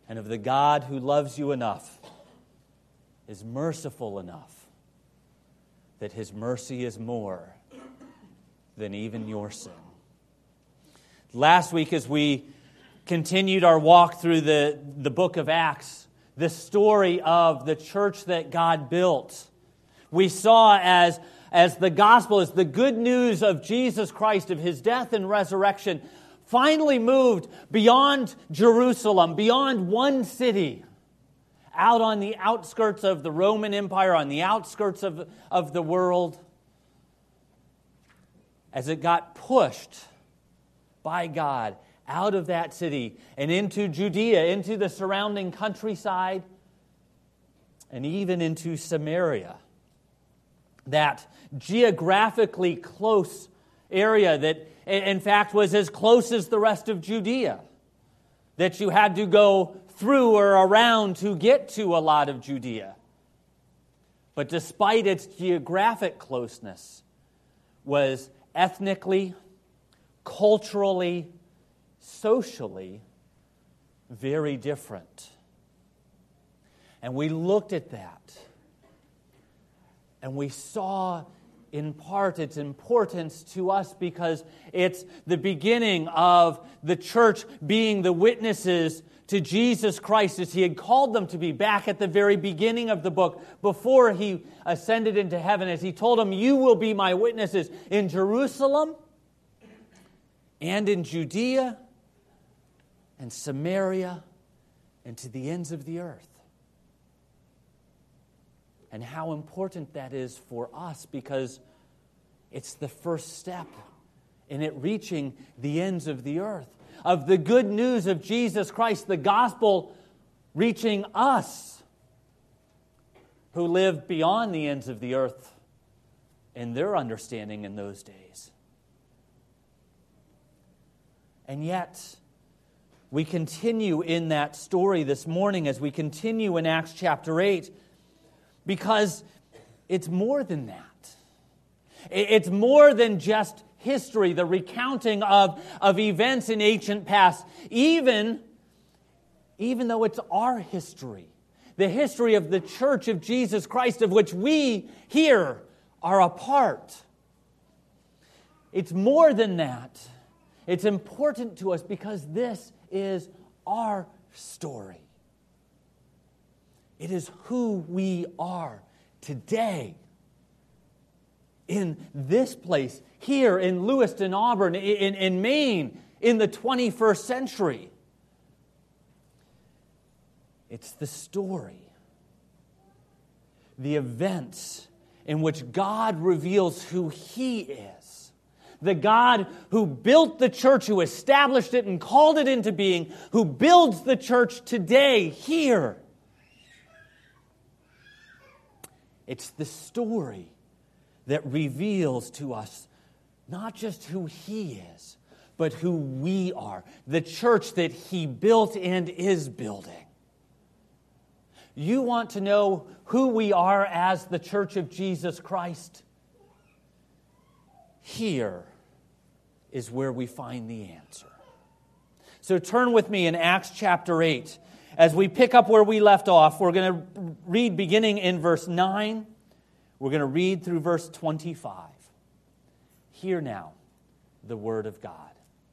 and of the God who loves you enough, is merciful enough, that His mercy is more than even your sin. Last week, as we continued our walk through the book of Acts, the story of the church that God built, we saw as the gospel, as the good news of Jesus Christ, of His death and resurrection, finally moved beyond Jerusalem, beyond one city, out on the outskirts of the Roman Empire, on the outskirts of the world, as it got pushed by God out of that city and into Judea, into the surrounding countryside, and even into Samaria. That geographically close area that, in fact, was as close as the rest of Judea, that you had to go through or around to get to a lot of Judea. But despite its geographic closeness, was ethnically, culturally, socially very different. And we looked at that, and we saw in part its importance to us because it's the beginning of the church being the witnesses to Jesus Christ as He had called them to be back at the very beginning of the book, before He ascended into heaven, as He told them, "You will be my witnesses in Jerusalem and in Judea and Samaria and to the ends of the earth." And how important that is for us, because it's the first step in it reaching the ends of the earth, of the good news of Jesus Christ, the gospel reaching us who live beyond the ends of the earth in their understanding in those days. And yet, we continue in that story this morning as we continue in Acts chapter 8, because it's more than that. It's more than just history, the recounting of events in ancient past, even though it's our history, the history of the Church of Jesus Christ, of which we here are a part. It's more than that. It's important to us because this is our story. It is who we are today in this place, here in Lewiston, Auburn, in Maine, in the 21st century. It's the story, the events in which God reveals who He is. The God who built the church, who established it and called it into being, who builds the church today, here. It's the story that reveals to us not just who He is, but who we are, the church that He built and is building. You want to know who we are as the Church of Jesus Christ? Here is where we find the answer. So turn with me in Acts chapter 8. As we pick up where we left off, we're going to read beginning in verse 9. We're going to read through verse 25. Hear now the word of God.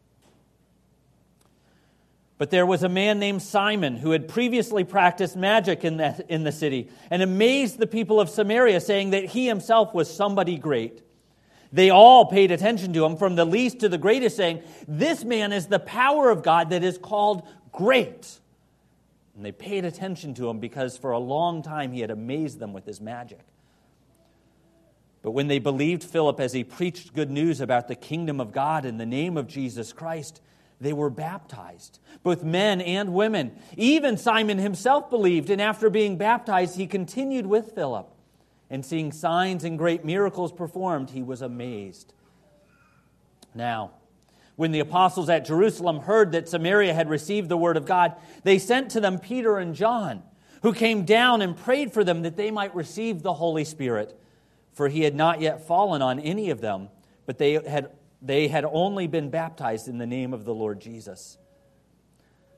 But there was a man named Simon who had previously practiced magic in the city and amazed the people of Samaria, saying that he himself was somebody great. They all paid attention to him, from the least to the greatest, saying, "This man is the power of God that is called great." And they paid attention to him because for a long time he had amazed them with his magic. But when they believed Philip as he preached good news about the kingdom of God in the name of Jesus Christ, they were baptized, both men and women. Even Simon himself believed, and after being baptized, he continued with Philip. And seeing signs and great miracles performed, he was amazed. Now, when the apostles at Jerusalem heard that Samaria had received the word of God, they sent to them Peter and John, who came down and prayed for them that they might receive the Holy Spirit. For he had not yet fallen on any of them, but they had only been baptized in the name of the Lord Jesus.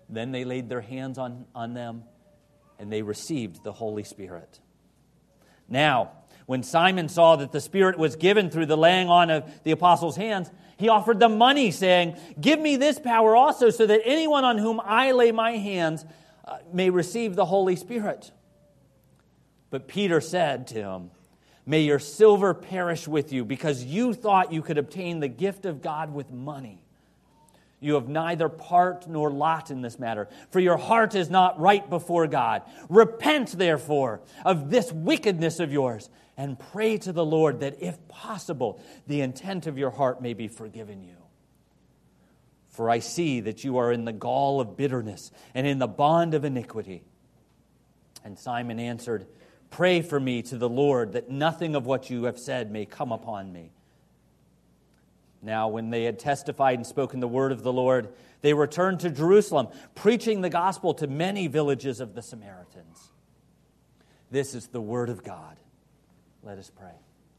Then they laid their hands on them, and they received the Holy Spirit. Now, when Simon saw that the Spirit was given through the laying on of the apostles' hands, he offered them money, saying, "Give me this power also, so that anyone on whom I lay my hands may receive the Holy Spirit." But Peter said to him, "May your silver perish with you, because you thought you could obtain the gift of God with money. You have neither part nor lot in this matter, for your heart is not right before God. Repent, therefore, of this wickedness of yours, and pray to the Lord that, if possible, the intent of your heart may be forgiven you. For I see that you are in the gall of bitterness and in the bond of iniquity." And Simon answered, "Pray for me to the Lord, that nothing of what you have said may come upon me." Now, when they had testified and spoken the word of the Lord, they returned to Jerusalem, preaching the gospel to many villages of the Samaritans. This is the word of God. Let us pray.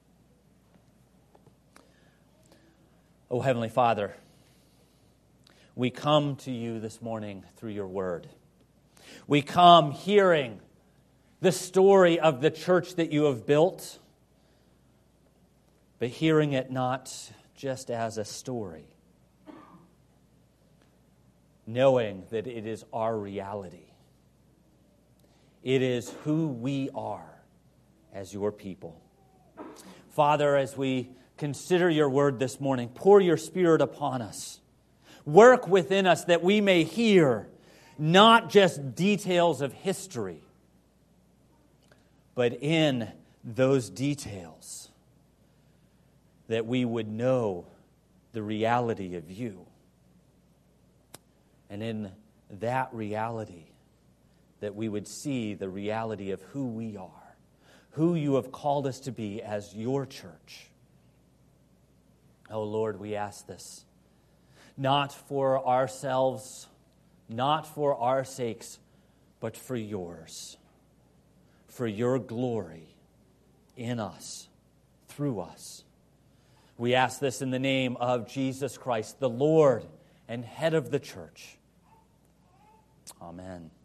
Oh, Heavenly Father, we come to you this morning through your word. We come hearing the story of the church that you have built, but hearing it not just as a story, knowing that it is our reality. It is who we are as your people. Father, as we consider your word this morning, pour your Spirit upon us. Work within us that we may hear not just details of history, but in those details that we would know the reality of you. And in that reality, that we would see the reality of who we are, who you have called us to be as your church. Oh Lord, we ask this, not for ourselves, not for our sakes, but for yours, for your glory in us, through us. We ask this in the name of Jesus Christ, the Lord and head of the church. Amen.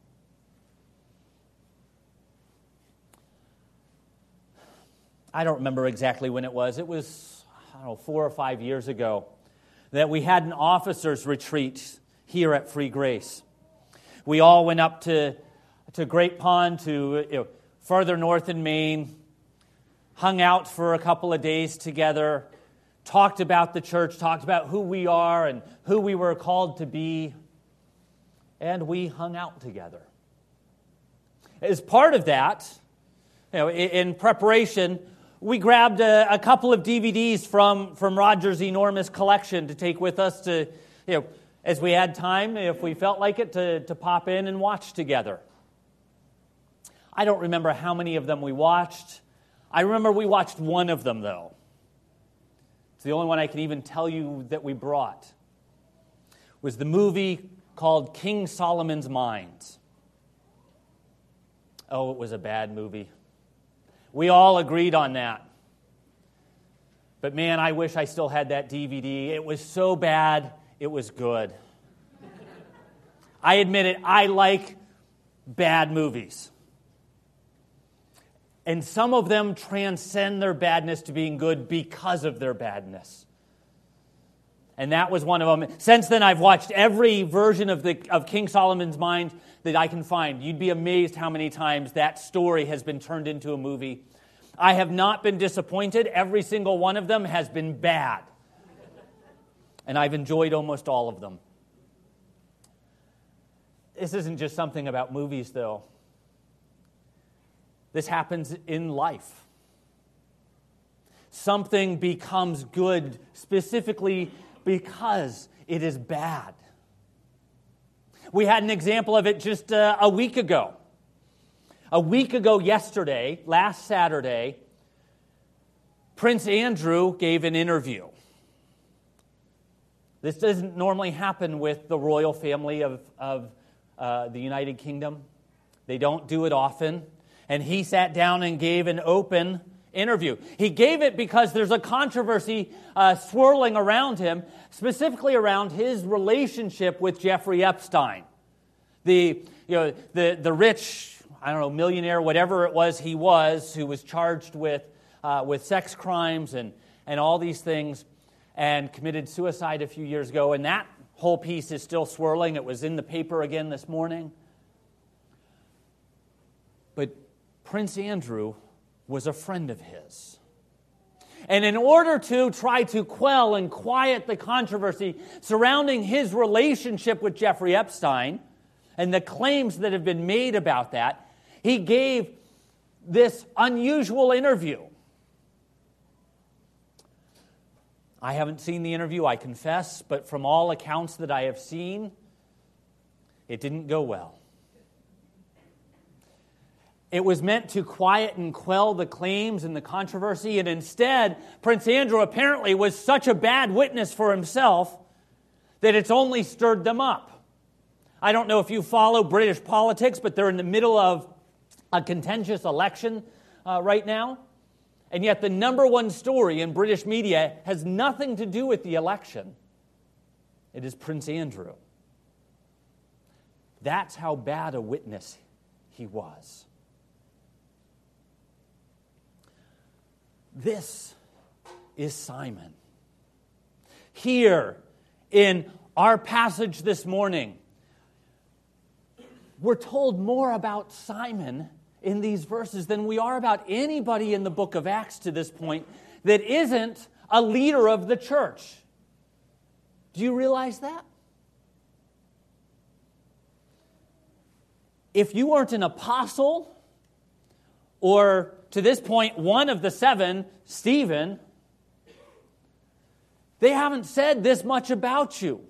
I don't remember exactly when it was. It was, 4 or 5 years ago that we had an officers' retreat here at Free Grace. We all went up to Great Pond, to further north in Maine, hung out for a couple of days together, talked about the church, talked about who we are and who we were called to be, and we hung out together. As part of that, in preparation, we grabbed a couple of DVDs from Roger's enormous collection to take with us to, as we had time, if we felt like it, to pop in and watch together. I don't remember how many of them we watched. I remember we watched one of them, though. It's the only one I can even tell you that we brought. It was the movie called King Solomon's Mines. Oh, it was a bad movie. We all agreed on that. But man, I wish I still had that DVD. It was so bad, it was good. I admit it, I like bad movies. And some of them transcend their badness to being good because of their badness. And that was one of them. Since then, I've watched every version of King Solomon's Mines that I can find. You'd be amazed how many times that story has been turned into a movie. I have not been disappointed. Every single one of them has been bad. And I've enjoyed almost all of them. This isn't just something about movies, though. This happens in life. Something becomes good specifically because it is bad. We had an example of it just a week ago. A week ago yesterday, last Saturday, Prince Andrew gave an interview. This doesn't normally happen with the royal family of the United Kingdom. They don't do it often. And he sat down and gave an open interview. He gave it because there's a controversy swirling around him, specifically around his relationship with Jeffrey Epstein. The rich, I don't know, millionaire, whatever it was he was, who was charged with sex crimes and all these things, and committed suicide a few years ago, and that whole piece is still swirling. It was in the paper again this morning. But Prince Andrew was a friend of his. And in order to try to quell and quiet the controversy surrounding his relationship with Jeffrey Epstein and the claims that have been made about that, he gave this unusual interview. I haven't seen the interview, I confess, but from all accounts that I have seen, it didn't go well. It was meant to quiet and quell the claims and the controversy, and instead, Prince Andrew apparently was such a bad witness for himself that it's only stirred them up. I don't know if you follow British politics, but they're in the middle of a contentious election right now. And yet the number one story in British media has nothing to do with the election. It is Prince Andrew. That's how bad a witness he was. This is Simon. Here in our passage this morning, we're told more about Simon in these verses than we are about anybody in the book of Acts to this point that isn't a leader of the church. Do you realize that? If you weren't an apostle, or to this point, one of the seven, Stephen, they haven't said this much about you.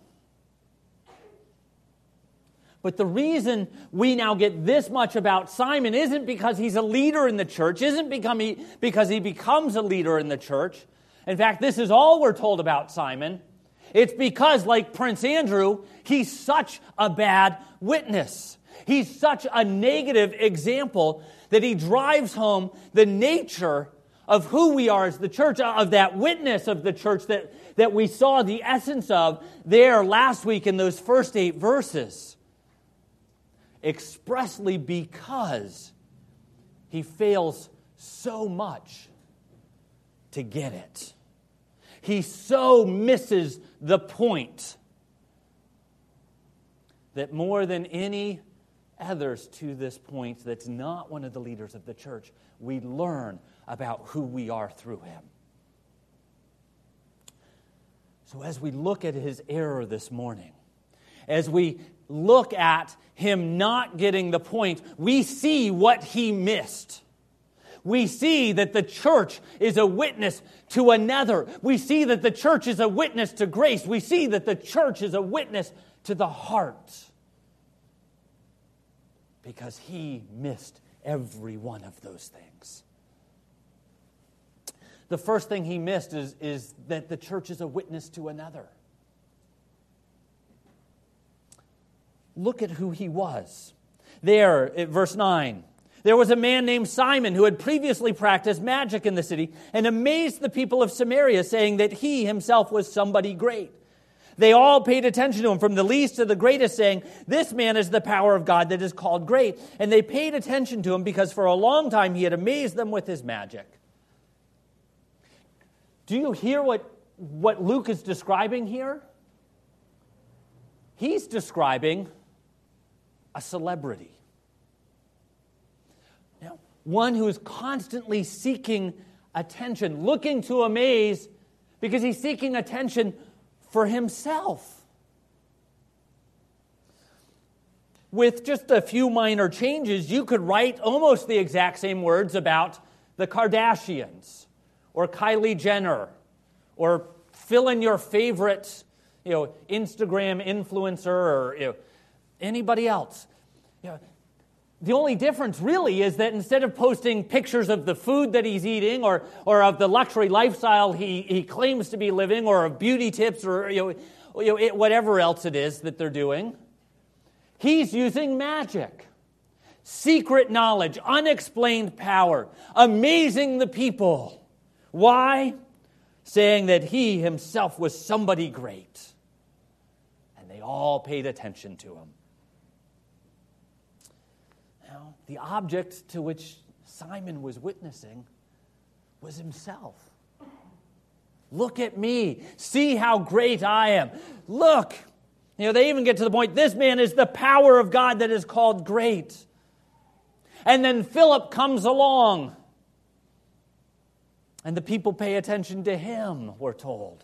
But the reason we now get this much about Simon isn't because he's a leader in the church, isn't because he becomes a leader in the church. In fact, this is all we're told about Simon. It's because, like Prince Andrew, he's such a bad witness. He's such a negative example that he drives home the nature of who we are as the church, of that witness of the church that we saw the essence of there last week in those first 8 verses. Expressly because he fails so much to get it. He so misses the point that more than any others to this point that's not one of the leaders of the church, we learn about who we are through him. So as we look at his error this morning, as we look at him not getting the point, we see what he missed. We see that the church is a witness to another. We see that the church is a witness to grace. We see that the church is a witness to the heart. Because he missed every one of those things. The first thing he missed is that the church is a witness to another. Look at who he was. There, at verse 9, there was a man named Simon who had previously practiced magic in the city and amazed the people of Samaria, saying that he himself was somebody great. They all paid attention to him, from the least to the greatest, saying, "This man is the power of God that is called great." And they paid attention to him because for a long time he had amazed them with his magic. Do you hear what Luke is describing here? He's describing a celebrity. Now, one who is constantly seeking attention, looking to amaze, because he's seeking attention for himself. With just a few minor changes, you could write almost the exact same words about the Kardashians, or Kylie Jenner, or fill in your favorite, Instagram influencer, or anybody else. The only difference really is that instead of posting pictures of the food that he's eating or of the luxury lifestyle he claims to be living, or of beauty tips, or whatever else it is that they're doing, he's using magic, secret knowledge, unexplained power, amazing the people. Why? Saying that he himself was somebody great. And they all paid attention to him. the object to which Simon was witnessing was himself. Look at me. See how great I am. Look. They even get to the point, this man is the power of God that is called great. And then Philip comes along. And the people pay attention to him, we're told.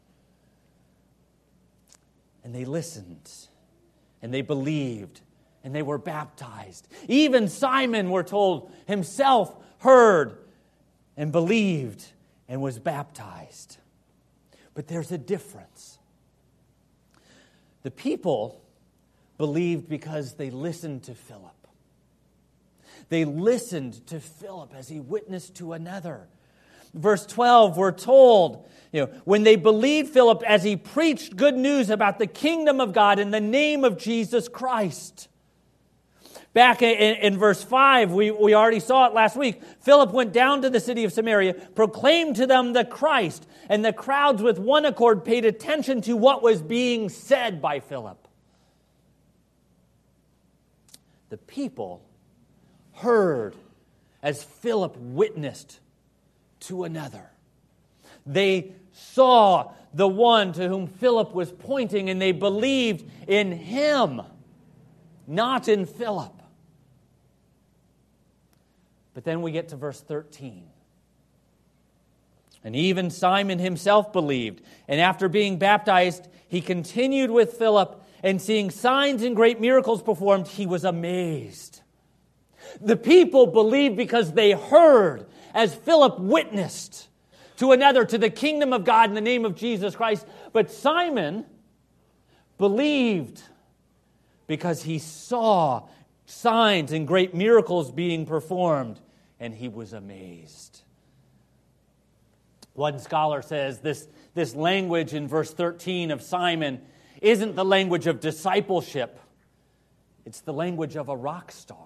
And they listened. And they believed. And they were baptized. Even Simon, we're told, himself heard and believed and was baptized. But there's a difference. The people believed because they listened to Philip. They listened to Philip as he witnessed to another. Verse 12, we're told, when they believed Philip as he preached good news about the kingdom of God in the name of Jesus Christ. Back in verse 5, we already saw it last week. Philip went down to the city of Samaria, proclaimed to them the Christ, and the crowds with one accord paid attention to what was being said by Philip. The people heard as Philip witnessed to another. They saw the one to whom Philip was pointing, and they believed in him, not in Philip. But then we get to verse 13. And even Simon himself believed, and after being baptized, he continued with Philip, and seeing signs and great miracles performed, he was amazed. The people believed because they heard as Philip witnessed to another, to the kingdom of God in the name of Jesus Christ. But Simon believed because he saw signs and great miracles being performed, and he was amazed. One scholar says this language in verse 13 of Simon isn't the language of discipleship. It's the language of a rock star.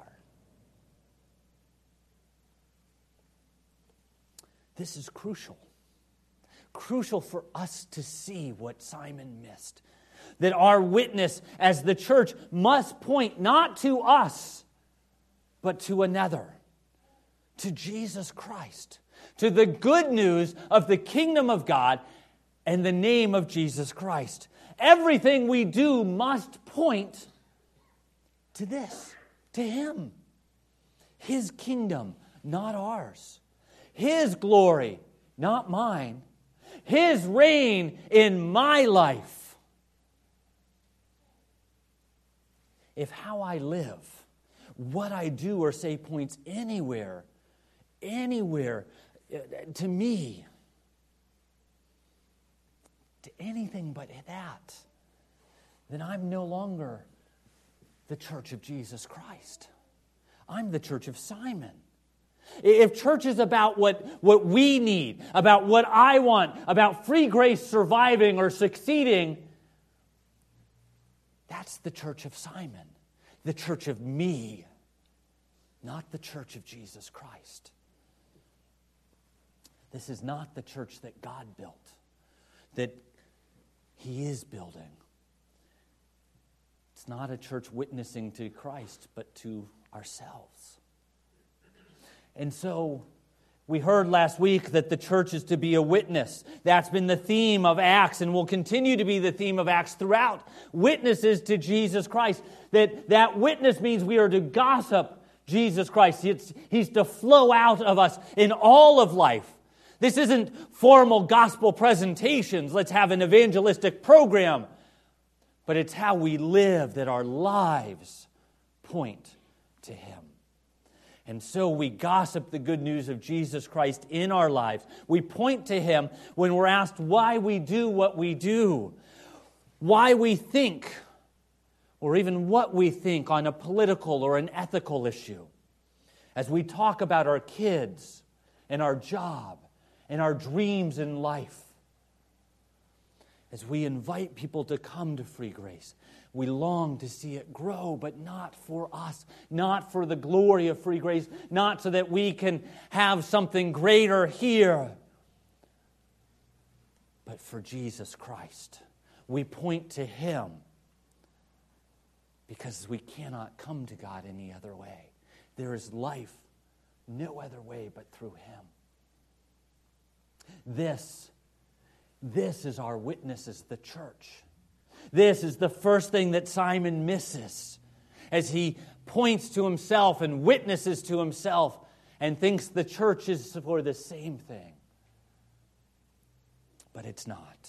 This is crucial. Crucial for us to see what Simon missed. That our witness as the church must point not to us, but to another. To Jesus Christ. To the good news of the kingdom of God and the name of Jesus Christ. Everything we do must point to this, to Him. His kingdom, not ours. His glory, not mine. His reign in my life. If how I live, what I do or say points anywhere to me, to anything but that, then I'm no longer the church of Jesus Christ. I'm the church of Simon. If church is about what we need, about what I want, about free grace surviving or succeeding, that's the church of Simon, the church of me, not the church of Jesus Christ. This is not the church that God built, that He is building. It's not a church witnessing to Christ, but to ourselves. And so, we heard last week that the church is to be a witness. That's been the theme of Acts and will continue to be the theme of Acts throughout. Witnesses to Jesus Christ. That witness means we are to gossip Jesus Christ. He's to flow out of us in all of life. This isn't formal gospel presentations. Let's have an evangelistic program. But it's how we live that our lives point to Him. And so we gossip the good news of Jesus Christ in our lives. We point to Him when we're asked why we do what we do, why we think, or even what we think on a political or an ethical issue. As we talk about our kids and our job and our dreams in life. As we invite people to come to Free Grace, we long to see it grow, but not for us, not for the glory of Free Grace, not so that we can have something greater here, but for Jesus Christ. We point to Him because we cannot come to God any other way. There is life no other way but through him. This is our witness as the church. This is the first thing that Simon misses as he points to himself and witnesses to himself and thinks the church is for the same thing. But it's not.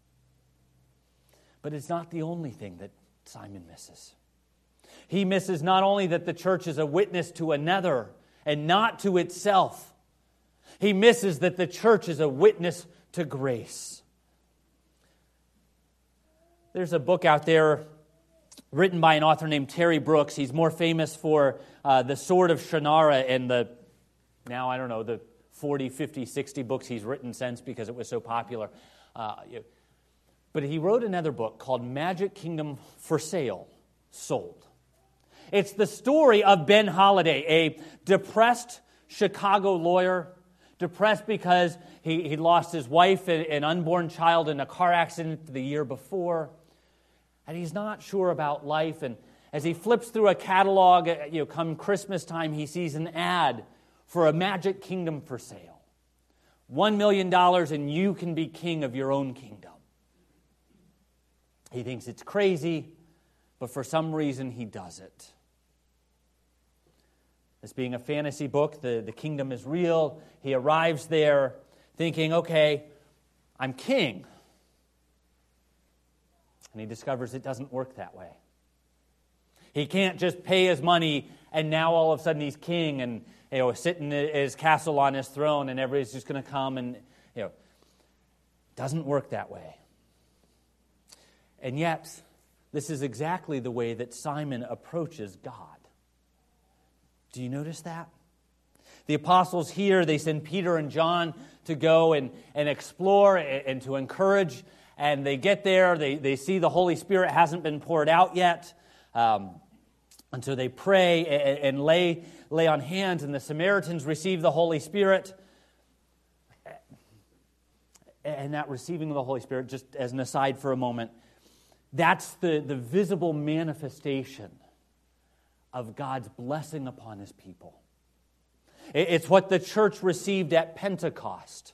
But it's not the only thing that Simon misses. He misses not only that the church is a witness to another and not to itself. He misses that the church is a witness to grace. There's a book out there written by an author named Terry Brooks. He's more famous for The Sword of Shannara and the 40, 50, 60 books he's written since because it was so popular. But he wrote another book called Magic Kingdom for Sale, Sold. It's the story of Ben Holiday, a depressed Chicago lawyer, depressed because he lost his wife and an unborn child in a car accident the year before. And he's not sure about life. And as he flips through a catalog, come Christmas time, he sees an ad for a Magic Kingdom for sale. $1 million and you can be king of your own kingdom. He thinks it's crazy, but for some reason he does it. This being a fantasy book, the kingdom is real. He arrives there thinking, okay, I'm king. And he discovers it doesn't work that way. He can't just pay his money and now all of a sudden he's king and sitting in his castle on his throne and everybody's just going to come and, it doesn't work that way. And yet, this is exactly the way that Simon approaches God. Do you notice that? The apostles here, they send Peter and John to go and explore and to encourage. And they get there, they see the Holy Spirit hasn't been poured out yet. And so they pray and lay on hands, and the Samaritans receive the Holy Spirit. And that receiving of the Holy Spirit, just as an aside for a moment, that's the visible manifestation of God's blessing upon His people. It's what the church received at Pentecost.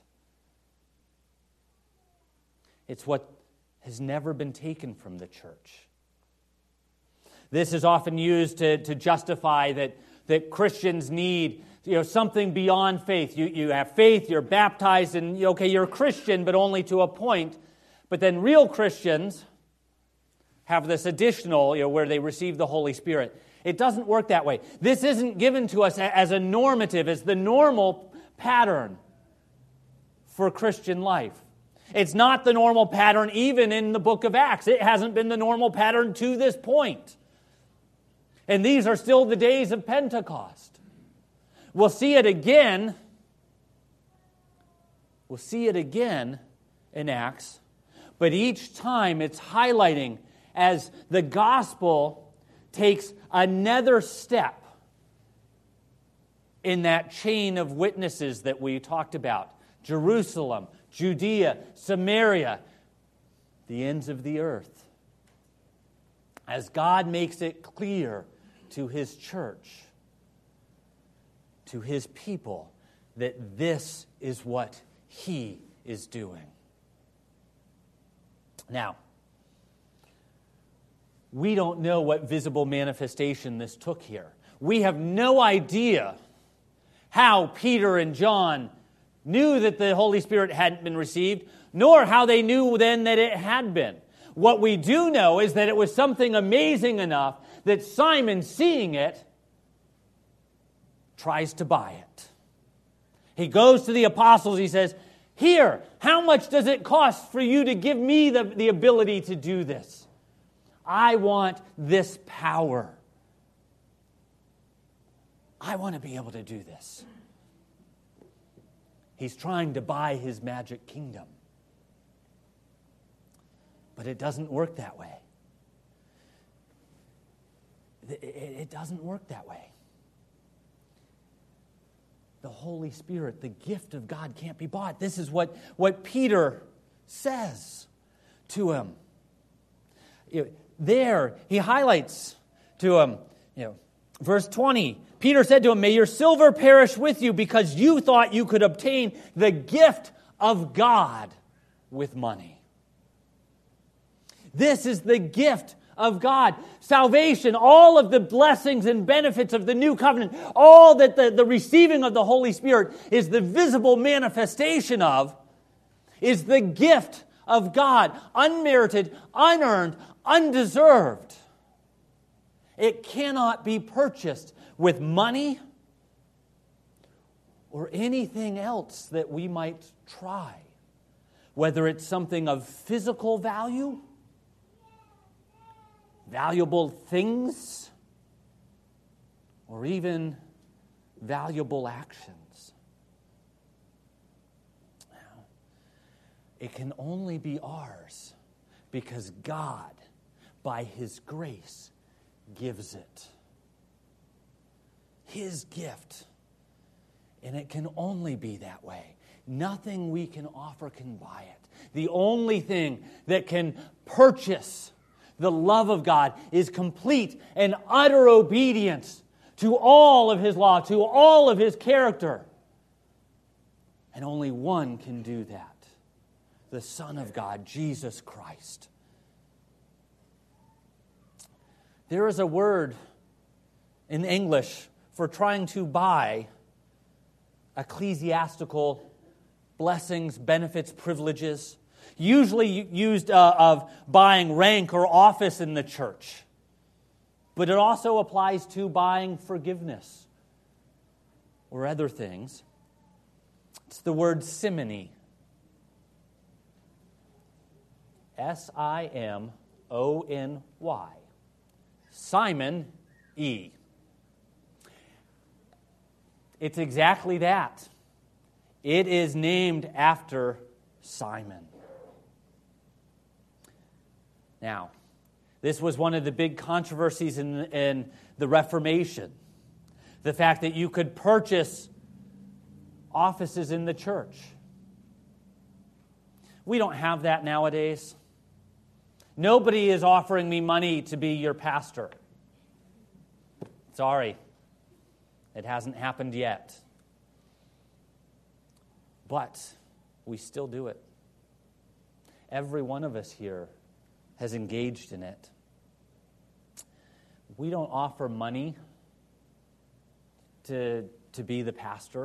It's what has never been taken from the church. This is often used to justify that Christians need something beyond faith. You have faith, you're baptized, and you're a Christian, but only to a point. But then real Christians have this additional, where they receive the Holy Spirit. It doesn't work that way. This isn't given to us as a normative, as the normal pattern for Christian life. It's not the normal pattern even in the book of Acts. It hasn't been the normal pattern to this point. And these are still the days of Pentecost. We'll see it again. We'll see it again in Acts. But each time it's highlighting as the gospel takes another step in that chain of witnesses that we talked about. Jerusalem, Judea, Samaria, the ends of the earth. As God makes it clear to His church, to His people, that this is what He is doing. Now, we don't know what visible manifestation this took here. We have no idea how Peter and John knew that the Holy Spirit hadn't been received, nor how they knew then that it had been. What we do know is that it was something amazing enough that Simon, seeing it, tries to buy it. He goes to the apostles, he says, "Here, how much does it cost for you to give me the ability to do this? I want this power. I want to be able to do this." He's trying to buy his magic kingdom. But it doesn't work that way. It doesn't work that way. The Holy Spirit, the gift of God, can't be bought. This is what Peter says to him. There, he highlights to him, verse 20, Peter said to him, "May your silver perish with you because you thought you could obtain the gift of God with money." This is the gift of God. Salvation, all of the blessings and benefits of the new covenant, all that the receiving of the Holy Spirit is the visible manifestation of, is the gift of God, unmerited, unearned, undeserved. It cannot be purchased with money or anything else that we might try, whether it's something of physical value, valuable things, or even valuable actions. Now, it can only be ours because God, by His grace, gives it. His gift. And it can only be that way. Nothing we can offer can buy it. The only thing that can purchase the love of God is complete and utter obedience to all of His law, to all of His character. And only one can do that. The Son of God, Jesus Christ. There is a word in English for trying to buy ecclesiastical blessings, benefits, privileges, usually used of buying rank or office in the church. But it also applies to buying forgiveness or other things. It's the word simony. Simony. Simon E. It's exactly that. It is named after Simon. Now, this was one of the big controversies in the Reformation. The fact that you could purchase offices in the church. We don't have that nowadays. Nobody is offering me money to be your pastor. Sorry, it hasn't happened yet. But we still do it. Every one of us here has engaged in it. We don't offer money to be the pastor.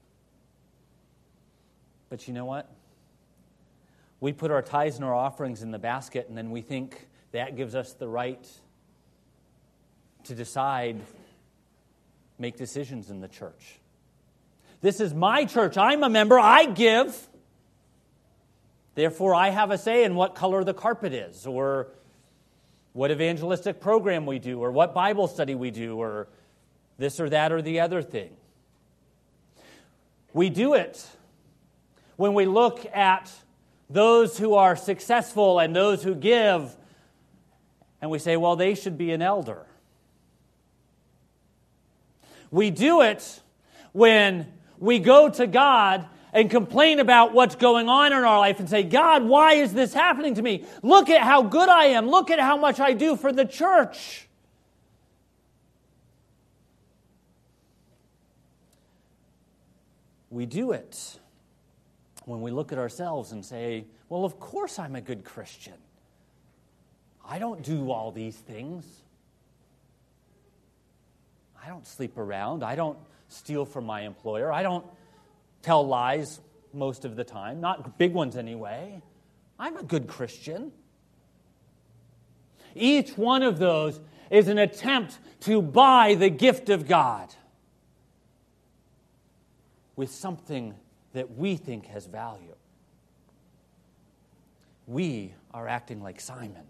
But you know what? We put our tithes and our offerings in the basket, and then we think that gives us the right to decide, make decisions in the church. This is my church. I'm a member. I give. Therefore, I have a say in what color the carpet is, or what evangelistic program we do, or what Bible study we do, or this or that or the other thing. We do it when we look at those who are successful and those who give, and we say, well, they should be an elder. We do it when we go to God and complain about what's going on in our life and say, God, why is this happening to me? Look at how good I am. Look at how much I do for the church. We do it when we look at ourselves and say, well, of course I'm a good Christian. I don't do all these things. I don't sleep around. I don't steal from my employer. I don't tell lies most of the time. Not big ones anyway. I'm a good Christian. Each one of those is an attempt to buy the gift of God with something that we think has value. We are acting like Simon.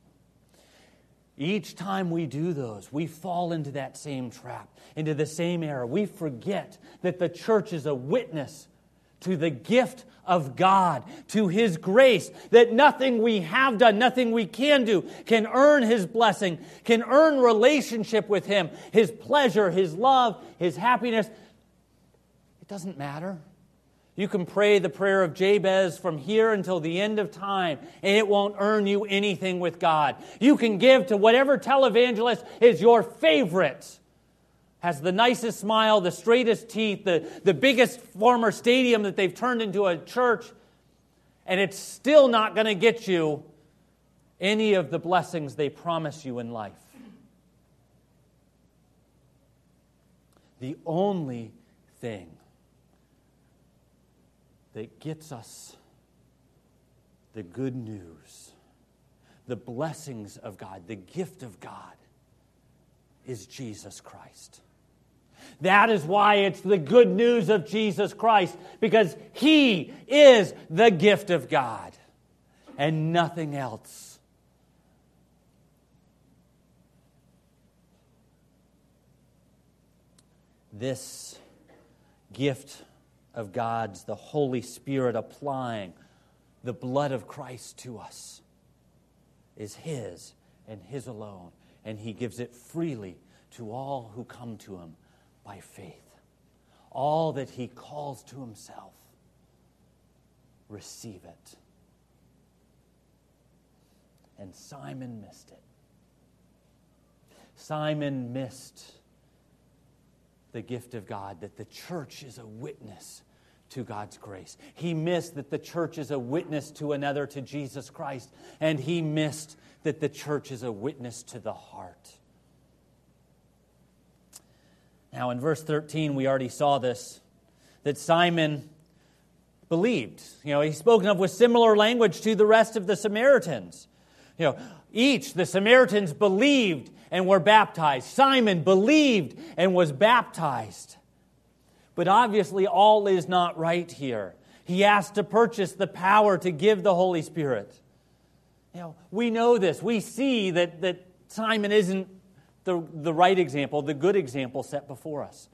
Each time we do those, we fall into that same trap, into the same error. We forget that the church is a witness to the gift of God, to His grace, that nothing we have done, nothing we can do can earn His blessing, can earn relationship with Him, His pleasure, His love, His happiness. It doesn't matter. You can pray the prayer of Jabez from here until the end of time, and it won't earn you anything with God. You can give to whatever televangelist is your favorite, has the nicest smile, the straightest teeth, the biggest former stadium that they've turned into a church, and it's still not going to get you any of the blessings they promise you in life. The only thing that gets us the good news, the blessings of God, the gift of God, is Jesus Christ. That is why it's the good news of Jesus Christ, because He is the gift of God and nothing else. This gift of God's, the Holy Spirit applying the blood of Christ to us, is His and His alone, and He gives it freely to all who come to Him by faith. All that He calls to Himself, receive it. And Simon missed it. Simon missed the gift of God, that the church is a witness to God's grace. He missed that the church is a witness to another, to Jesus Christ. And he missed that the church is a witness to the heart. Now, in verse 13, we already saw this, that Simon believed. He's spoken of with similar language to the rest of the Samaritans. Each, the Samaritans believed and were baptized. Simon believed and was baptized. But obviously, all is not right here. He has to purchase the power to give the Holy Spirit. We know this. We see that Simon isn't the right example, the good example set before us.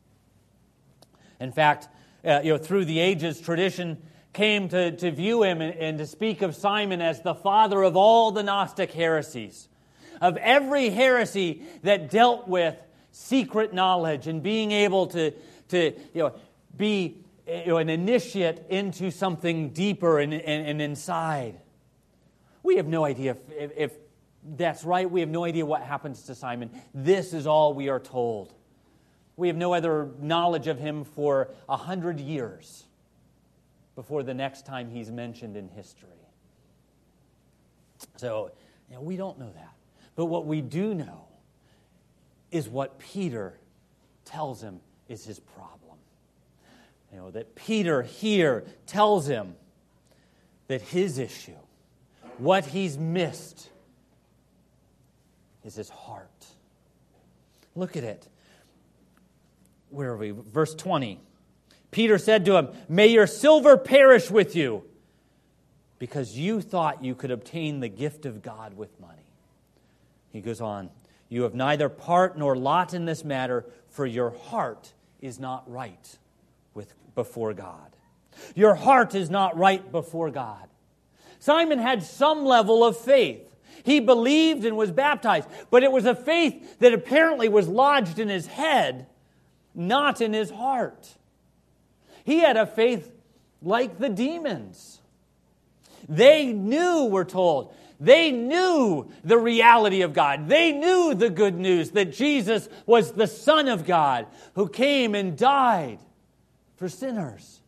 In fact, through the ages, tradition came to view him and to speak of Simon as the father of all the Gnostic heresies, of every heresy that dealt with secret knowledge and being able to be an initiate into something deeper and inside. We have no idea if that's right. We have no idea what happens to Simon. This is all we are told. We have no other knowledge of him for 100 years before the next time he's mentioned in history. So, we don't know that. But what we do know is what Peter tells him is his problem. That Peter here tells him that his issue, what he's missed, is his heart. Look at it. Where are we? Verse 20. Peter said to him, "May your silver perish with you, because you thought you could obtain the gift of God with money." He goes on, "You have neither part nor lot in this matter, for your heart is not right before God." Your heart is not right before God. Simon had some level of faith. He believed and was baptized, but it was a faith that apparently was lodged in his head, not in his heart. He had a faith like the demons. They knew, we're told, they knew the reality of God. They knew the good news that Jesus was the Son of God who came and died for sinners.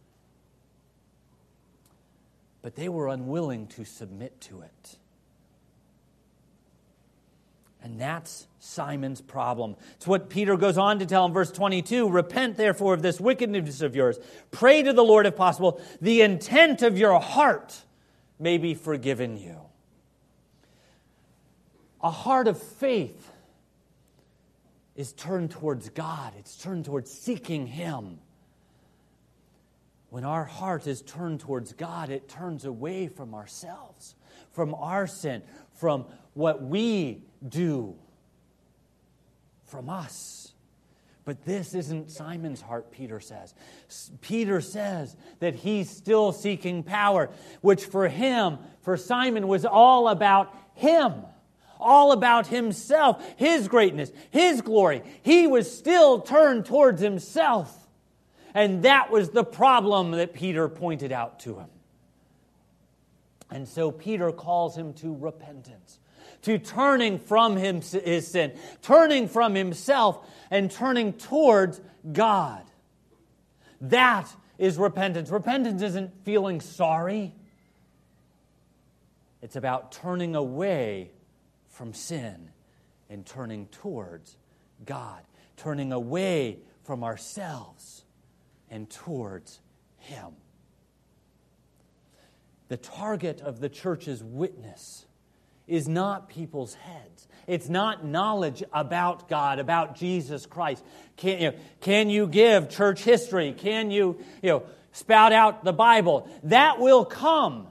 But they were unwilling to submit to it. And that's Simon's problem. It's what Peter goes on to tell in verse 22. "Repent, therefore, of this wickedness of yours. Pray to the Lord, if possible, the intent of your heart may be forgiven you." A heart of faith is turned towards God. It's turned towards seeking Him. When our heart is turned towards God, it turns away from ourselves, from our sin, from what we do, from us. But this isn't Simon's heart, Peter says. Peter says that he's still seeking power, which for him, for Simon, was all about him, all about himself, his greatness, his glory. He was still turned towards himself. And that was the problem that Peter pointed out to him. And so Peter calls him to repentance, to turning from his sin, turning from himself, and turning towards God. That is repentance. Repentance isn't feeling sorry. It's about turning away from sin and turning towards God. Turning away from ourselves and towards Him. The target of the church's witness is not people's heads. It's not knowledge about God, about Jesus Christ. Can you give church history? Can you spout out the Bible? That will come.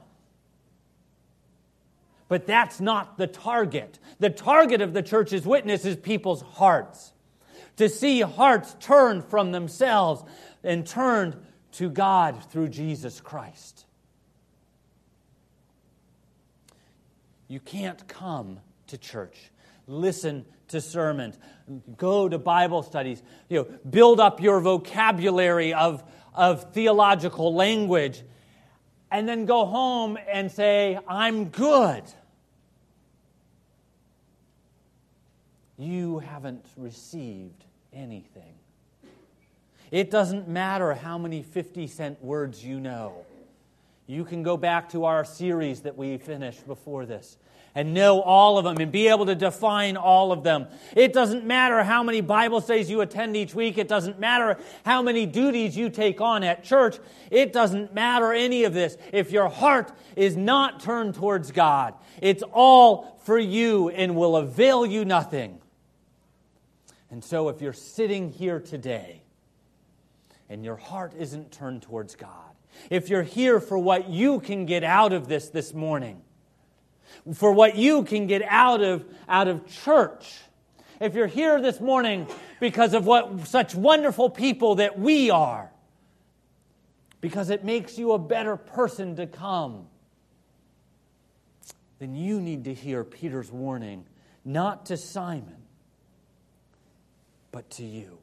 But that's not the target. The target of the church's witness is people's hearts. To see hearts turned from themselves and turned to God through Jesus Christ. You can't come to church, listen to sermons, go to Bible studies, build up your vocabulary of theological language, and then go home and say, I'm good. You haven't received anything. It doesn't matter how many 50-cent words you know. You can go back to our series that we finished before this and know all of them and be able to define all of them. It doesn't matter how many Bible studies you attend each week. It doesn't matter how many duties you take on at church. It doesn't matter any of this. If your heart is not turned towards God, it's all for you and will avail you nothing. And so if you're sitting here today and your heart isn't turned towards God, if you're here for what you can get out of this morning, for what you can get out of church, if you're here this morning because of what such wonderful people that we are, because it makes you a better person to come, then you need to hear Peter's warning, not to Simon, but to you.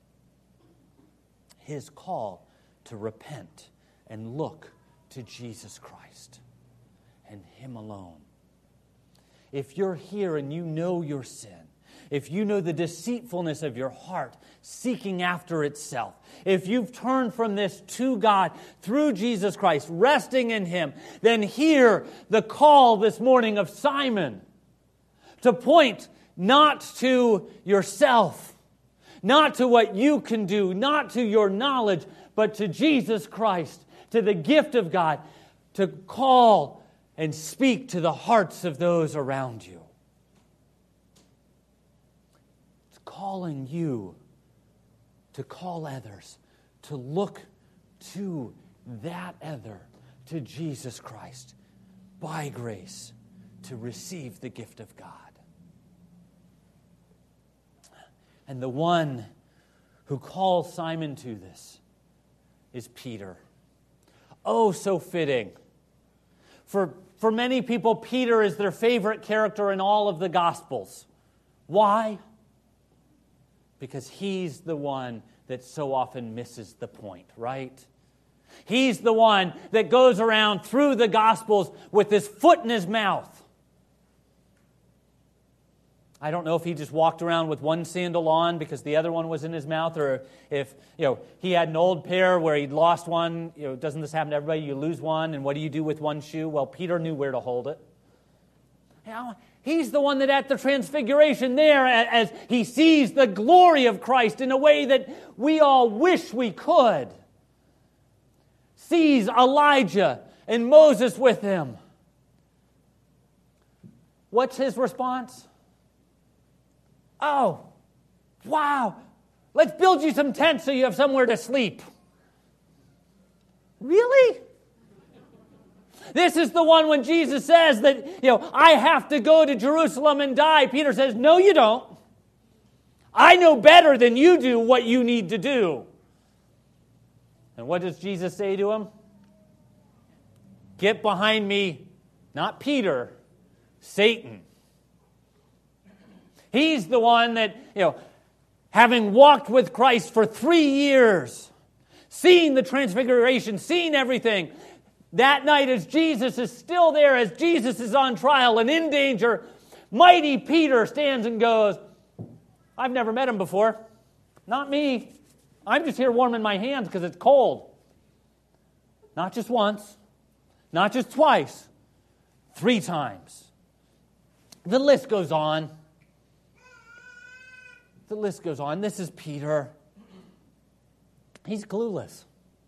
His call to repent and look to Jesus Christ and Him alone. If you're here and you know your sin, if you know the deceitfulness of your heart seeking after itself, if you've turned from this to God through Jesus Christ, resting in Him, then hear the call this morning of Simon to point not to yourself, not to what you can do, not to your knowledge, but to Jesus Christ, to the gift of God, to call and speak to the hearts of those around you. It's calling you to call others, to look to that other, to Jesus Christ, by grace, to receive the gift of God. And the one who calls Simon to this is Peter. Oh, so fitting. For many people, Peter is their favorite character in all of the Gospels. Why? Because he's the one that so often misses the point, right? He's the one that goes around through the Gospels with his foot in his mouth. I don't know if he just walked around with one sandal on because the other one was in his mouth, or if he had an old pair where he'd lost one. Doesn't this happen to everybody? You lose one, and what do you do with one shoe? Well, Peter knew where to hold it. He's the one that at the Transfiguration there, as he sees the glory of Christ in a way that we all wish we could, sees Elijah and Moses with him. What's his response? Oh, wow, let's build you some tents so you have somewhere to sleep. Really? This is the one when Jesus says that, I have to go to Jerusalem and die. Peter says, no, you don't. I know better than you do what you need to do. And what does Jesus say to him? Get behind me, not Peter, Satan. He's the one that, having walked with Christ for 3 years, seeing the Transfiguration, seeing everything, that night as Jesus is still there, as Jesus is on trial and in danger, Mighty Peter stands and goes, I've never met him before. Not me. I'm just here warming my hands because it's cold. Not just once, not just twice, 3 times. The list goes on. The list goes on. This is Peter. He's clueless.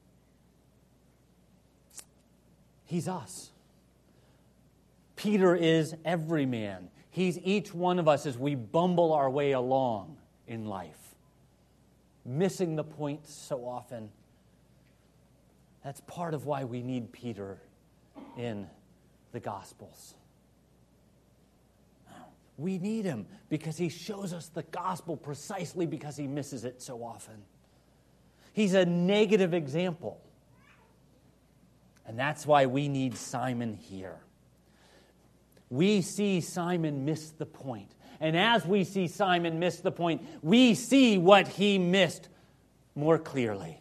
He's us. Peter is every man. He's each one of us as we bumble our way along in life, missing the point so often. That's part of why we need Peter in the Gospels. We need him because he shows us the gospel precisely because he misses it so often. He's a negative example. And that's why we need Simon here. We see Simon miss the point. And as we see Simon miss the point, we see what he missed more clearly.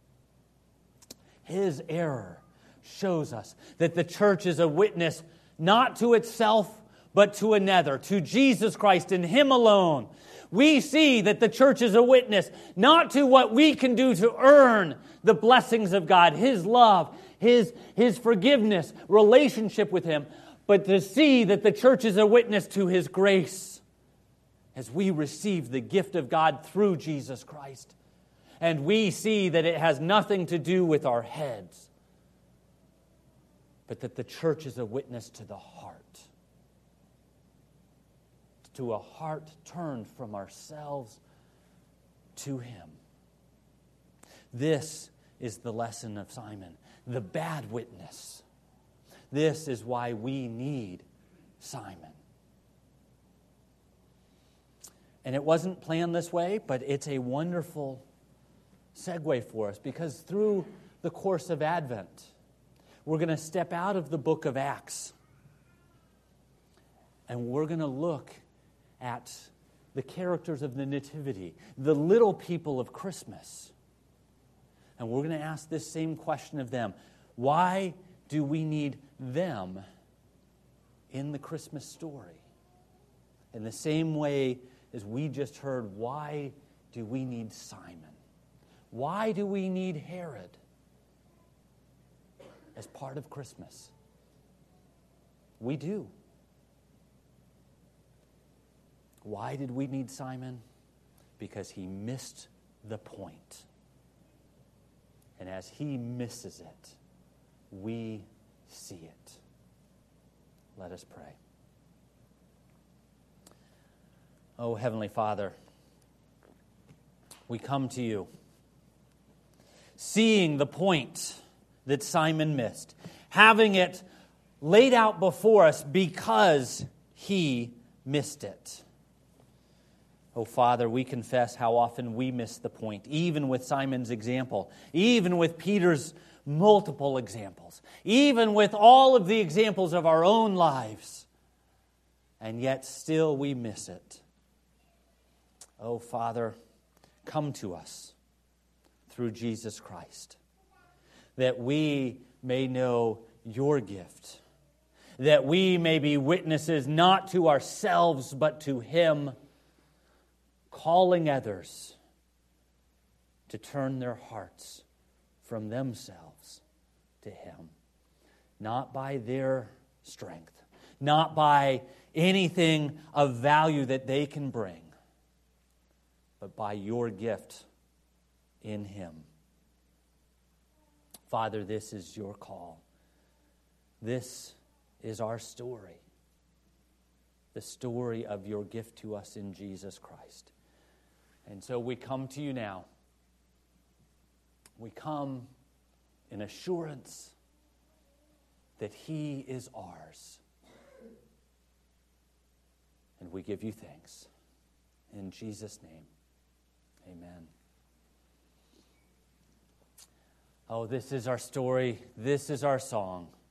His error shows us that the church is a witness not to itself, but to another, to Jesus Christ and Him alone. We see that the church is a witness not to what we can do to earn the blessings of God, His love, His forgiveness, relationship with Him, but to see that the church is a witness to His grace as we receive the gift of God through Jesus Christ. And we see that it has nothing to do with our heads, but that the church is a witness to the heart. To a heart turned from ourselves to Him. This is the lesson of Simon, the bad witness. This is why we need Simon. And it wasn't planned this way, but it's a wonderful segue for us because through the course of Advent, we're going to step out of the book of Acts and we're going to look at the characters of the Nativity, the little people of Christmas. And we're going to ask this same question of them. Why do we need them in the Christmas story? In the same way as we just heard, why do we need Simon? Why do we need Herod as part of Christmas? We do. Why did we need Simon? Because he missed the point. And as he misses it, we see it. Let us pray. Oh, Heavenly Father, we come to you, seeing the point that Simon missed, having it laid out before us because he missed it. Oh, Father, we confess how often we miss the point, even with Simon's example, even with Peter's multiple examples, even with all of the examples of our own lives, and yet still we miss it. Oh, Father, come to us through Jesus Christ, that we may know your gift, that we may be witnesses not to ourselves but to Him, calling others to turn their hearts from themselves to Him. Not by their strength, not by anything of value that they can bring, but by your gift in Him. Father, this is your call. This is our story. The story of your gift to us in Jesus Christ. And so we come to you now. We come in assurance that He is ours. And we give you thanks. In Jesus' name, amen. Oh, this is our story. This is our song.